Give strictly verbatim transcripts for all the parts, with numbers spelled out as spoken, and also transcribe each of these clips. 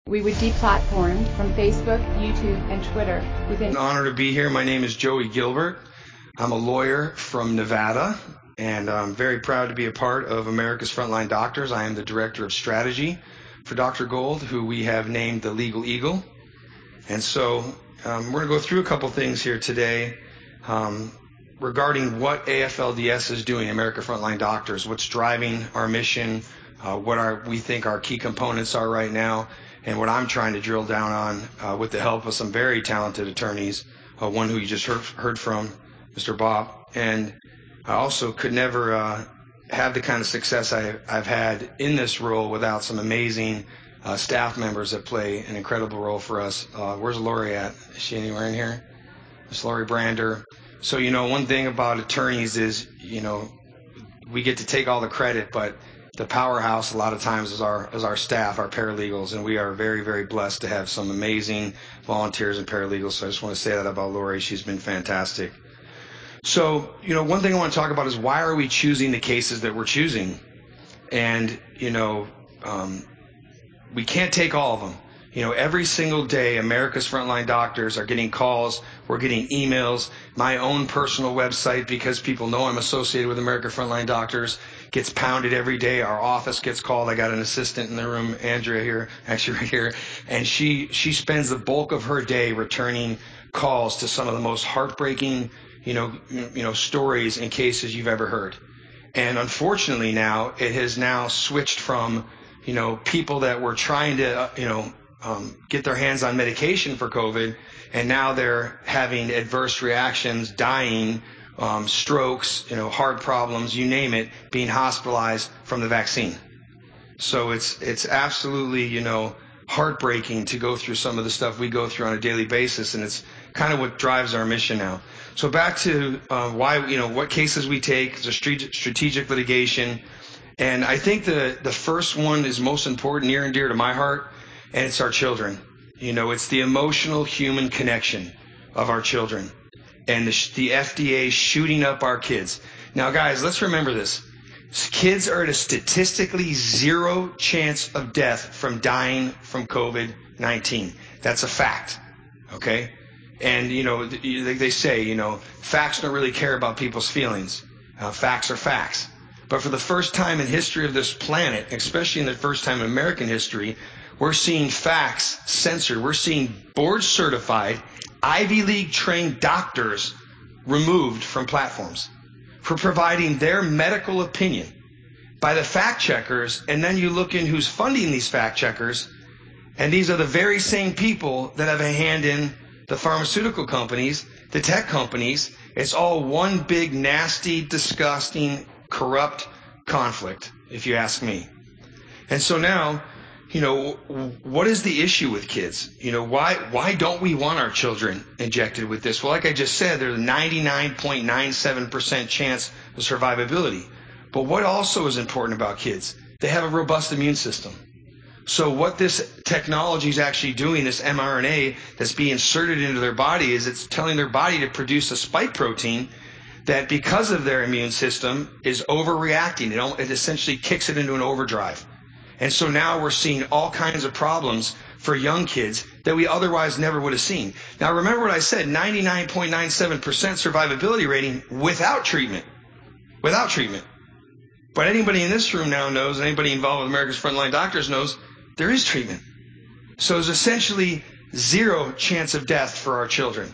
We would deplatformed from Facebook, YouTube, and Twitter within. An honor to be here. My name is Joey Gilbert. I'm a lawyer from Nevada, and I'm very proud to be a part of America's Frontline Doctors. I am the Director of Strategy for Doctor Gold, who we have named the Legal Eagle. And so um, we're going to go through a couple things here today um, regarding what A F L D S is doing, America Frontline Doctors, what's driving our mission, uh, what our, we think our key components are right now, and what I'm trying to drill down on uh, with the help of some very talented attorneys, uh, one who you just heard, heard from, Mister Bob. And I also could never uh, have the kind of success I, I've had in this role without some amazing uh, staff members that play an incredible role for us. Uh, where's Lori at? Is she anywhere in here? Miss Lori Brander. So, you know, one thing about attorneys is, you know, we get to take all the credit, but the powerhouse a lot of times is our is our staff, our paralegals, and we are very, very blessed to have some amazing volunteers and paralegals. So I just want to say that about Lori. She's been fantastic. So, you know, one thing I want to talk about is why are we choosing the cases that we're choosing? And, you know, um, we can't take all of them. You know, every single day, America's Frontline Doctors are getting calls, we're getting emails. My own personal website, because people know I'm associated with America Frontline Doctors, gets pounded every day. Our office gets called. I got an assistant in the room, Andrea here, actually right here, and she she spends the bulk of her day returning calls to some of the most heartbreaking, you know, you know, stories and cases you've ever heard. And unfortunately now, it has now switched from, you know, people that were trying to, uh, you know, um, get their hands on medication for COVID, and now they're having adverse reactions, dying, um, strokes, you know, heart problems, you name it, being hospitalized from the vaccine. So it's it's absolutely, you know, heartbreaking to go through some of the stuff we go through on a daily basis, and it's kind of what drives our mission now. So back to uh, why, you know, what cases we take. It's a strategic litigation, and I think the the first one is most important, near and dear to my heart, and it's our children. You know, it's the emotional human connection of our children, and the, the F D A shooting up our kids. Now, guys, let's remember this. Kids are at a statistically zero chance of death from dying from COVID nineteen. That's a fact, okay? And, you know, they say, you know, facts don't really care about people's feelings. Uh, facts are facts. But for the first time in history of this planet, especially in the first time in American history, we're seeing facts censored. We're seeing board-certified, Ivy League-trained doctors removed from platforms for providing their medical opinion by the fact checkers, and then you look in who's funding these fact checkers, and these are the very same people that have a hand in the pharmaceutical companies, the tech companies. It's all one big, nasty, disgusting, corrupt conflict, if you ask me. And so now, you know, what is the issue with kids? You know, why why don't we want our children injected with this? Well, like I just said, there's a ninety-nine point nine seven percent chance of survivability. But what also is important about kids? They have a robust immune system. So what this technology is actually doing, this mRNA that's being inserted into their body, is it's telling their body to produce a spike protein that, because of their immune system, is overreacting. It, it essentially kicks it into an overdrive. And so now we're seeing all kinds of problems for young kids that we otherwise never would have seen. Now, remember what I said, ninety-nine point nine seven percent survivability rating without treatment. Without treatment. But anybody in this room now knows, and anybody involved with America's Frontline Doctors knows, there is treatment. So there's essentially zero chance of death for our children.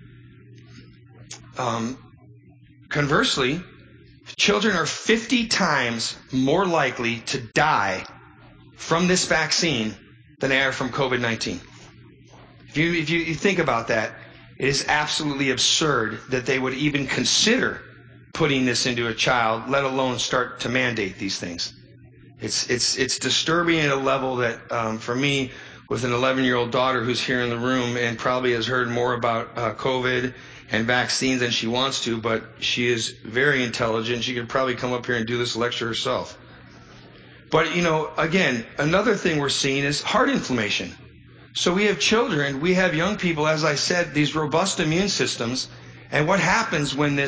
Um, conversely, children are fifty times more likely to die from this vaccine than they are from COVID nineteen. If you, if you, you think about that, it is absolutely absurd that they would even consider putting this into a child, let alone start to mandate these things. It's it's it's disturbing at a level that, um, for me, with an eleven-year-old daughter who's here in the room and probably has heard more about uh, COVID and vaccines than she wants to, but she is very intelligent. She could probably come up here and do this lecture herself. But, you know, again, another thing we're seeing is heart inflammation. So we have children, we have young people, as I said, these robust immune systems. And what happens when this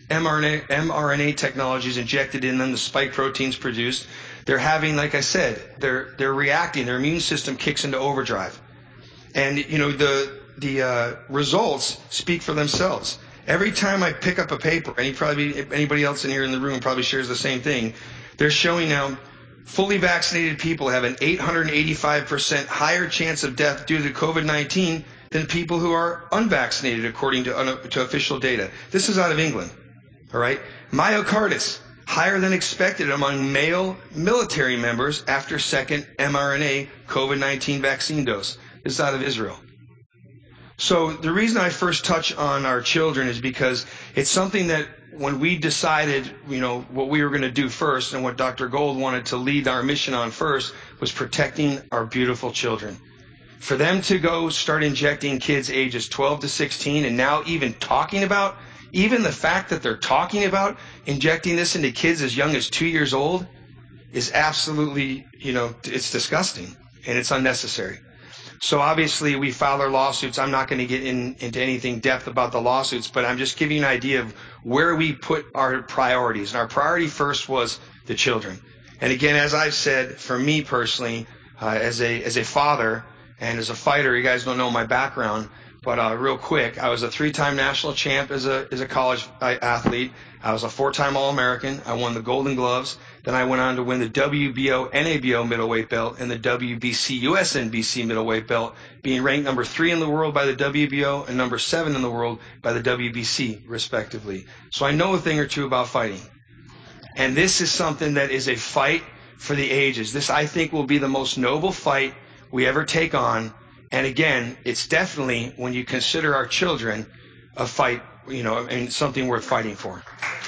mRNA technologies injected in them, the spike proteins produced, they're having, like I said, they're they're reacting. Their immune system kicks into overdrive, and you know the the uh, results speak for themselves. Every time I pick up a paper, and probably anybody else in here in the room probably shares the same thing, they're showing now fully vaccinated people have an eight hundred eighty-five percent higher chance of death due to COVID nineteen than people who are unvaccinated, according to, un- to official data. This is out of England. All right. Myocarditis, higher than expected among male military members after second mRNA COVID nineteen vaccine dose. This is out of Israel. So the reason I first touch on our children is because it's something that when we decided, you know, what we were going to do first, and what Doctor Gold wanted to lead our mission on first, was protecting our beautiful children. For them to go start injecting kids ages twelve to sixteen, and now even talking about, even the fact that they're talking about injecting this into kids as young as two years old is absolutely, you know, it's disgusting and it's unnecessary. So obviously we filed our lawsuits. I'm not going to get in, into anything depth about the lawsuits, but I'm just giving you an idea of where we put our priorities. And our priority first was the children. And again, as I've said, for me personally, uh, as a as a father and as a fighter, you guys don't know my background, but uh, real quick, I was a three-time national champ as a as a college athlete. I was a four-time All-American. I won the Golden Gloves. Then I went on to win the W B O N A B O middleweight belt and the W B C U S N B C middleweight belt, being ranked number three in the world by the W B O and number seven in the world by the W B C, respectively. So I know a thing or two about fighting. And this is something that is a fight for the ages. This, I think, will be the most noble fight we ever take on. And again, it's definitely, when you consider our children, a fight, you know, and something worth fighting for.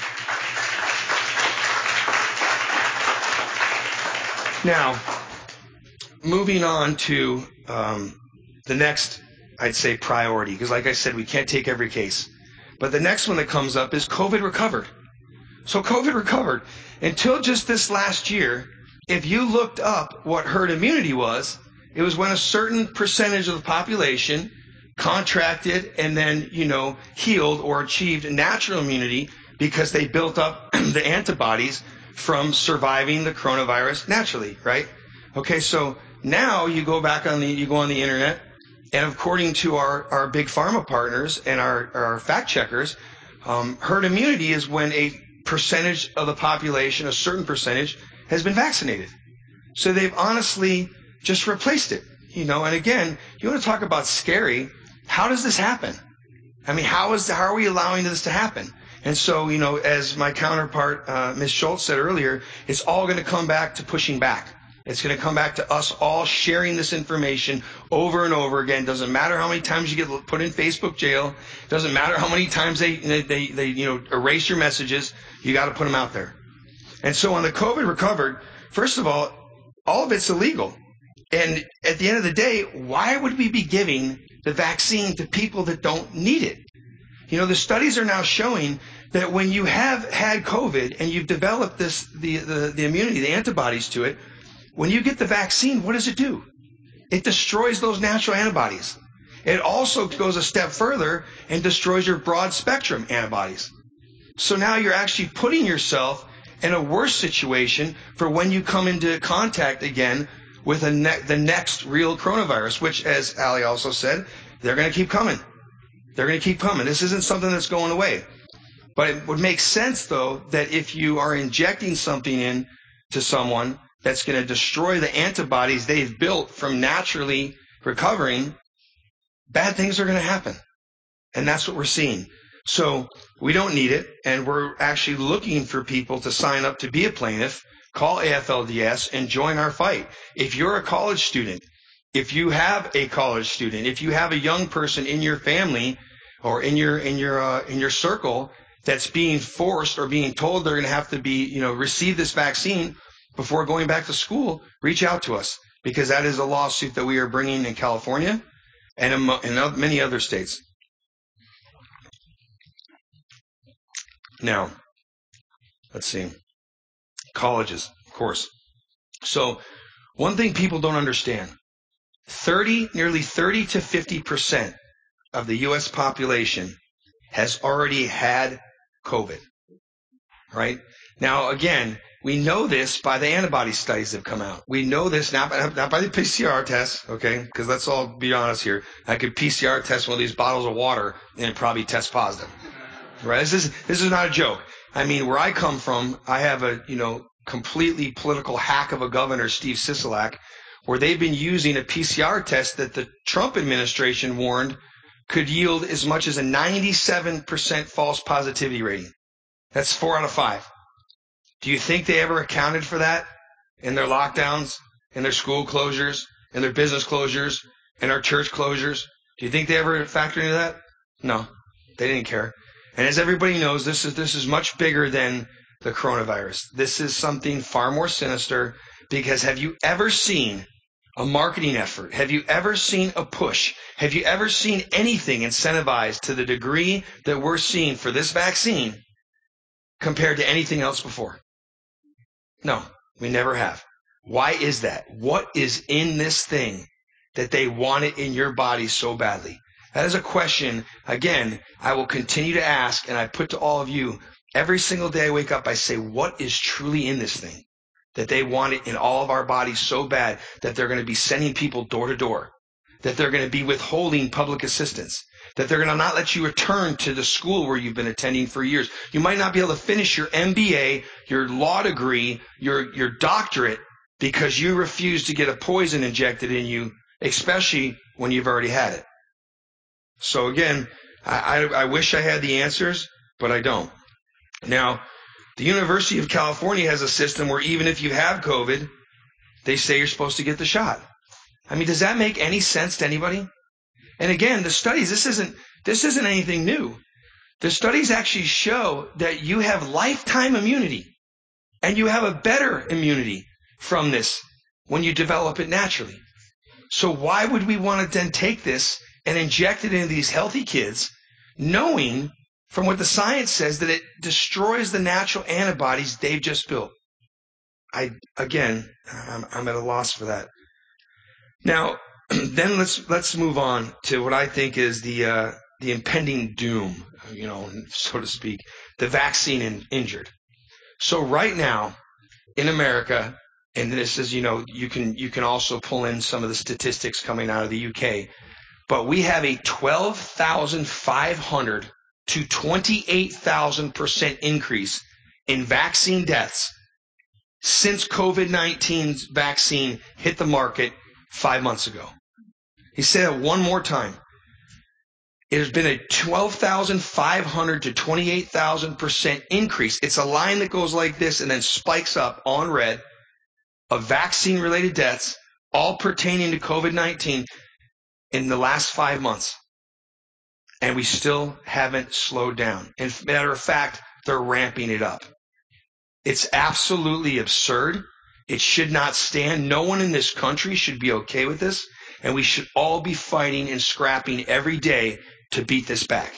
Now, moving on to um, the next, I'd say, priority, because like I said, we can't take every case. But the next one that comes up is COVID recovered. So COVID recovered. Until just this last year, if you looked up what herd immunity was, it was when a certain percentage of the population contracted and then, you know, healed or achieved natural immunity because they built up the antibodies from surviving the coronavirus naturally, right? Okay, so now you go back on the, you go on the internet, and according to our, our big pharma partners and our, our fact checkers, um, herd immunity is when a percentage of the population, a certain percentage, has been vaccinated. So they've honestly just replaced it, you know. And again, you want to talk about scary. How does this happen? I mean, how is how are we allowing this to happen? And so, you know, as my counterpart, uh, Miz Schultz, said earlier, it's all going to come back to pushing back. It's going to come back to us all sharing this information over and over again. Doesn't matter how many times you get put in Facebook jail. Doesn't matter how many times they they they, they you know erase your messages. You got to put them out there. And so on the COVID recovered, first of all, all of it's illegal. And at the end of the day, why would we be giving the vaccine to people that don't need it? You know, the studies are now showing that when you have had COVID and you've developed this, the, the, the immunity, the antibodies to it, when you get the vaccine, what does it do? It destroys those natural antibodies. It also goes a step further and destroys your broad spectrum antibodies. So now you're actually putting yourself in a worse situation for when you come into contact again with a ne- the next real coronavirus, which, as Ali also said, they're going to keep coming. They're going to keep coming. This isn't something that's going away. But it would make sense, though, that if you are injecting something in to someone that's going to destroy the antibodies they've built from naturally recovering, bad things are going to happen. And that's what we're seeing. So we don't need it, and we're actually looking for people to sign up to be a plaintiff, call A F L D S, and join our fight. If you're a college student, if you have a college student, if you have a young person in your family or in your in your uh, in your circle that's being forced or being told they're going to have to be, you know, receive this vaccine before going back to school, reach out to us, because that is a lawsuit that we are bringing in California and in, in many other states. Now, let's see. Colleges, of course. So one thing people don't understand, thirty, nearly thirty to fifty percent of the U S population has already had COVID, right? Now, again, we know this by the antibody studies that have come out. We know this not by, not by the P C R tests, okay? Because let's all be honest here. I could P C R test one of these bottles of water and probably test positive, right? This is, this is not a joke. I mean, where I come from, I have a, you know, completely political hack of a governor, Steve Sisolak, where they've been using a P C R test that the Trump administration warned could yield as much as a ninety-seven percent false positivity rating. That's four out of five. Do you think they ever accounted for that in their lockdowns, in their school closures, in their business closures, in our church closures? Do you think they ever factored into that? No, they didn't care. And as everybody knows, this is this is much bigger than the coronavirus. This is something far more sinister, because have you ever seen a marketing effort? Have you ever seen a push? Have you ever seen anything incentivized to the degree that we're seeing for this vaccine compared to anything else before? No, we never have. Why is that? What is in this thing that they want it in your body so badly? That is a question, again, I will continue to ask, and I put to all of you every single day I wake up. I say, what is truly in this thing that they want it in all of our bodies so bad that they're going to be sending people door to door, that they're going to be withholding public assistance, that they're going to not let you return to the school where you've been attending for years. You might not be able to finish your M B A, your law degree, your, your doctorate, because you refuse to get a poison injected in you, especially when you've already had it. So again, I, I, I wish I had the answers, but I don't. Now, the University of California has a system where even if you have COVID, they say you're supposed to get the shot. I mean, does that make any sense to anybody? And again, the studies, this isn't, this isn't anything new. The studies actually show that you have lifetime immunity, and you have a better immunity from this when you develop it naturally. So why would we want to then take this and inject it into these healthy kids, knowing from what the science says that it destroys the natural antibodies they've just built? I, again, I'm, I'm at a loss for that. Now, then let's let's move on to what I think is the uh, the impending doom, you know, so to speak, the vaccine in, injured. So right now in America, and this is, you know, you can you can also pull in some of the statistics coming out of the U K, but we have a twelve thousand five hundred to twenty-eight thousand percent increase in vaccine deaths since COVID nineteen's vaccine hit the market five months ago. He said it one more time. It has been a twelve thousand five hundred to twenty-eight thousand percent increase. It's a line that goes like this and then spikes up on red of vaccine-related deaths, all pertaining to COVID nineteen in the last five months. And we still haven't slowed down. As a matter of fact, they're ramping it up. It's absolutely absurd. It should not stand. No one in this country should be okay with this. And we should all be fighting and scrapping every day to beat this back.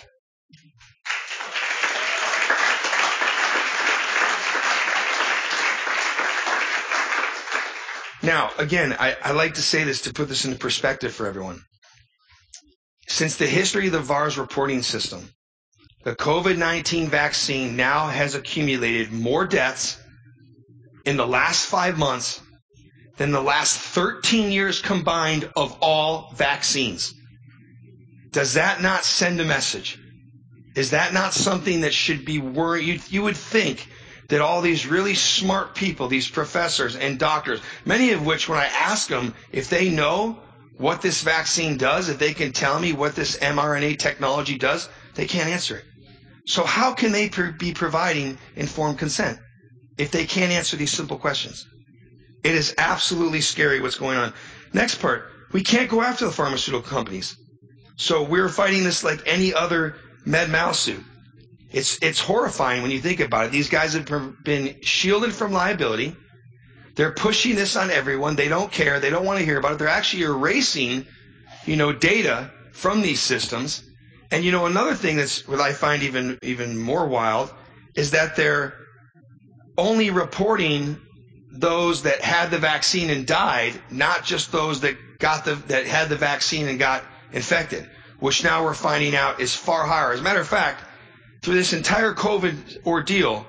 Now, again, I, I like to say this to put this into perspective for everyone. Since the history of the V A R S reporting system, the COVID nineteen vaccine now has accumulated more deaths in the last five months than the last thirteen years combined of all vaccines. Does that not send a message? Is that not something that should be worried? You, you would think that all these really smart people, these professors and doctors, many of which when I ask them if they know what this vaccine does, if they can tell me what this mRNA technology does, they can't answer it. So how can they pr- be providing informed consent if they can't answer these simple questions? It is absolutely scary what's going on. Next part, we can't go after the pharmaceutical companies. So we're fighting this like any other med mal suit. It's, it's horrifying when you think about it. These guys have been shielded from liability. They're pushing this on everyone. They don't care. They don't want to hear about it. They're actually erasing, you know, data from these systems. And, you know, another thing that's what I find even, even more wild is that they're only reporting those that had the vaccine and died, not just those that got the, that had the vaccine and got infected, which now we're finding out is far higher. As a matter of fact, through this entire COVID ordeal,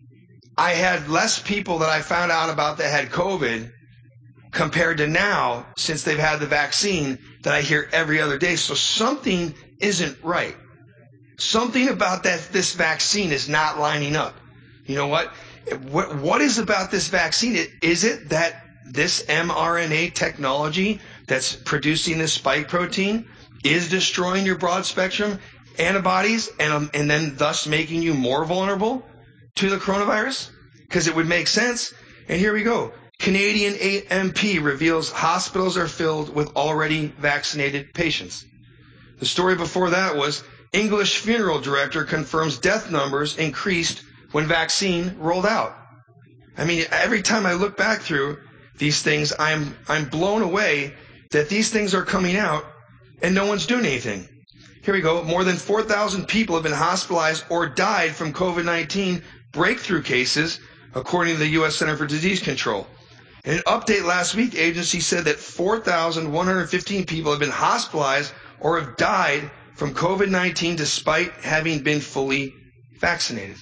I had less people that I found out about that had COVID compared to now, since they've had the vaccine, that I hear every other day. So something isn't right. Something about that this vaccine is not lining up. You know what? What, what is about this vaccine? Is it that this mRNA technology that's producing this spike protein is destroying your broad spectrum antibodies and, um, and then thus making you more vulnerable to the coronavirus? Because it would make sense. And here we go. Canadian A M P reveals hospitals are filled with already vaccinated patients. The story before that was English funeral director confirms death numbers increased when vaccine rolled out. I mean, every time I look back through these things, I'm I'm blown away that these things are coming out and no one's doing anything. Here we go. More than four thousand people have been hospitalized or died from COVID nineteen breakthrough cases, according to the U S Center for Disease Control. In an update last week, the agency said that four thousand one hundred fifteen people have been hospitalized or have died from COVID nineteen despite having been fully vaccinated.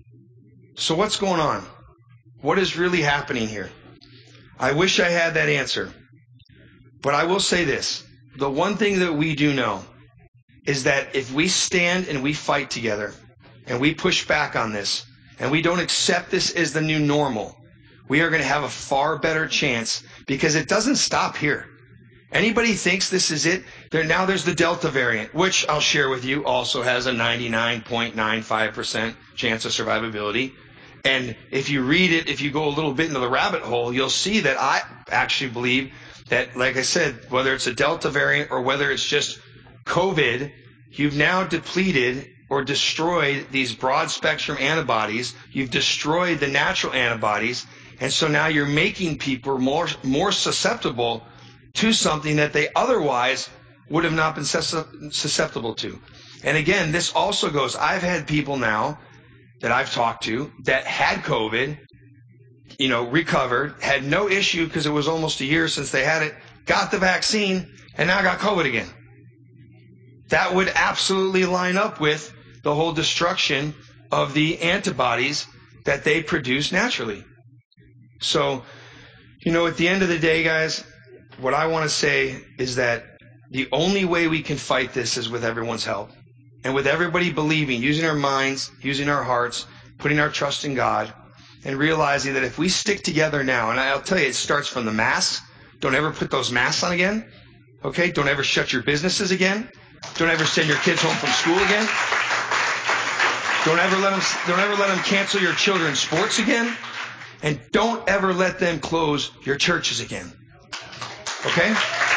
So what's going on? What is really happening here? I wish I had that answer. But I will say this. The one thing that we do know is that if we stand and we fight together and we push back on this and we don't accept this as the new normal, we are going to have a far better chance, because it doesn't stop here. Anybody thinks this is it? There, now there's the Delta variant, which I'll share with you also has a ninety-nine point nine five percent chance of survivability. And if you read it, if you go a little bit into the rabbit hole, you'll see that I actually believe that, like I said, whether it's a Delta variant or whether it's just COVID, you've now depleted or destroyed these broad spectrum antibodies. You've destroyed the natural antibodies. And so now you're making people more, more susceptible to something that they otherwise would have not been susceptible to. And again, this also goes, I've had people now that I've talked to that had COVID, you know, recovered, had no issue because it was almost a year since they had it, got the vaccine, and now got COVID again. That would absolutely line up with the whole destruction of the antibodies that they produce naturally. So, you know, at the end of the day, guys, what I want to say is that the only way we can fight this is with everyone's help. And with everybody believing, using our minds, using our hearts, putting our trust in God, and realizing that if we stick together now, and I'll tell you, it starts from the masks. Don't ever put those masks on again. Okay? Don't ever shut your businesses again. Don't ever send your kids home from school again. Don't ever let them, don't ever let them cancel your children's sports again. And don't ever let them close your churches again. Okay?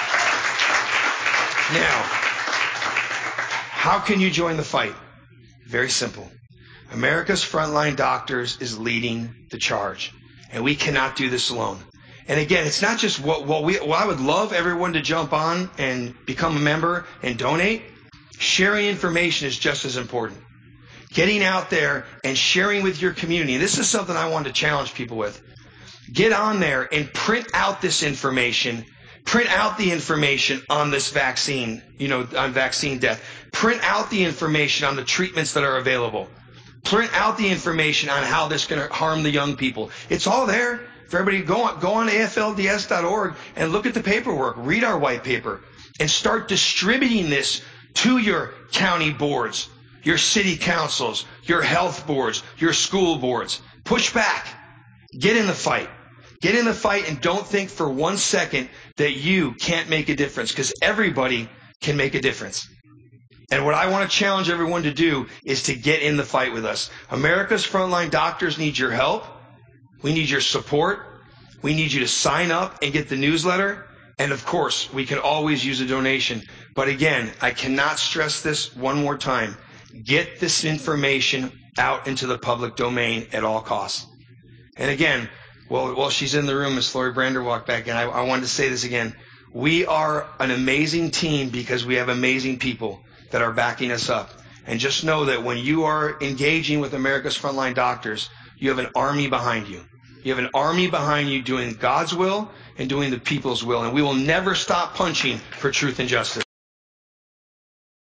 Now, how can you join the fight? Very simple. America's Frontline Doctors is leading the charge. And we cannot do this alone. And again, it's not just what, what we, well, I would love everyone to jump on and become a member and donate. Sharing information is just as important. Getting out there and sharing with your community. And this is something I wanted to challenge people with. Get on there and print out this information. Print out the information on this vaccine, you know, on vaccine death. Print out the information on the treatments that are available. Print out the information on how this is going to harm the young people. It's all there for everybody. Go on, go on A F L D S dot org and look at the paperwork. Read our white paper and start distributing this to your county boards, your city councils, your health boards, your school boards. Push back. Get in the fight. Get in the fight and don't think for one second that you can't make a difference, because everybody can make a difference. And what I want to challenge everyone to do is to get in the fight with us. America's Frontline Doctors need your help. We need your support. We need you to sign up and get the newsletter. And of course, we can always use a donation. But again, I cannot stress this one more time. Get this information out into the public domain at all costs. And again, well, while she's in the room, Miss Lori Brander walked back in. I, I wanted to say this again. We are an amazing team because we have amazing people that are backing us up. And just know that when you are engaging with America's Frontline Doctors, you have an army behind you. You have an army behind you doing God's will and doing the people's will. And we will never stop punching for truth and justice.